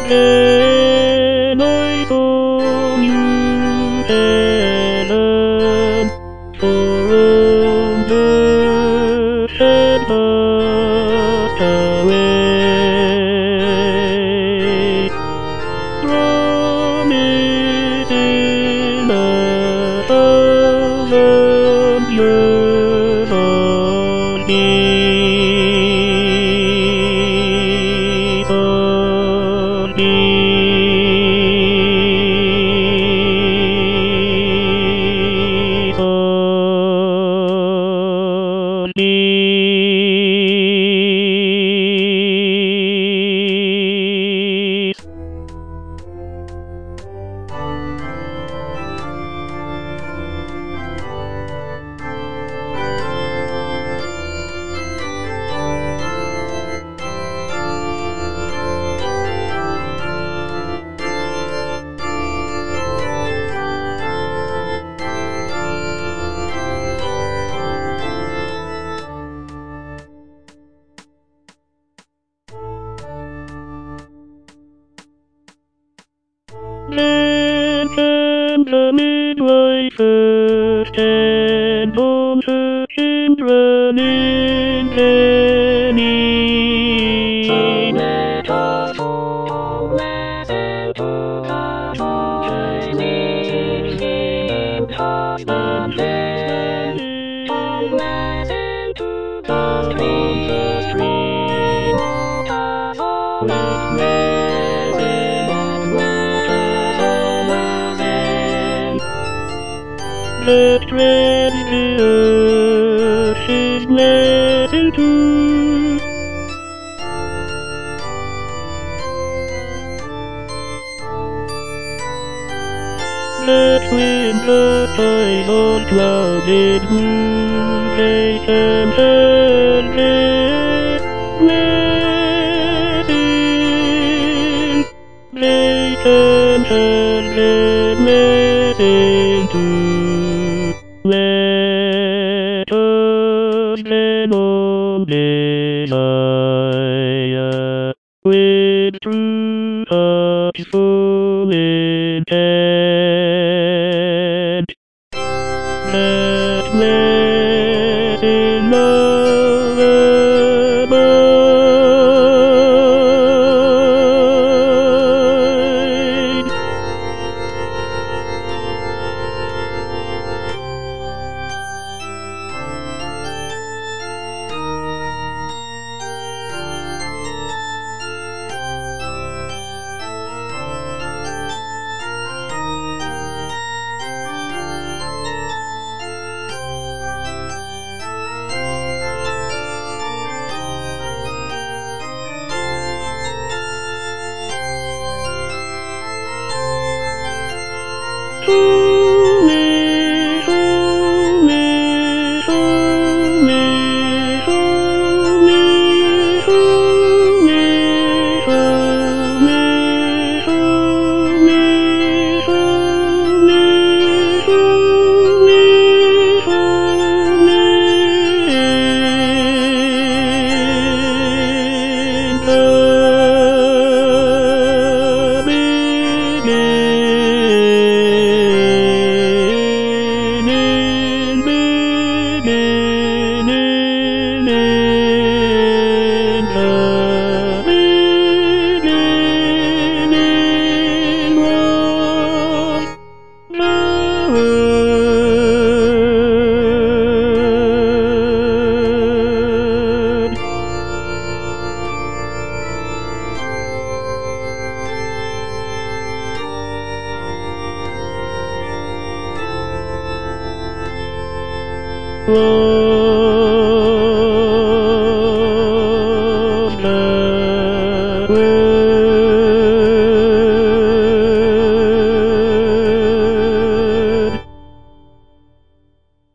When I saw you, Helen, from the shed passed away. Promising a thousand years on beneath, on beneath, on beneath. Then came the midwife and all her children in plenty. So let us all listen to God, Jesus, husband, all listen to God from the stream. Let's listen, let rest the earth his blessing too. Let winter skies unclouded blue, take and send their blessing. Take and send their blessing too. Let us then all desire with true heart's full intent that blessing love abide. Oh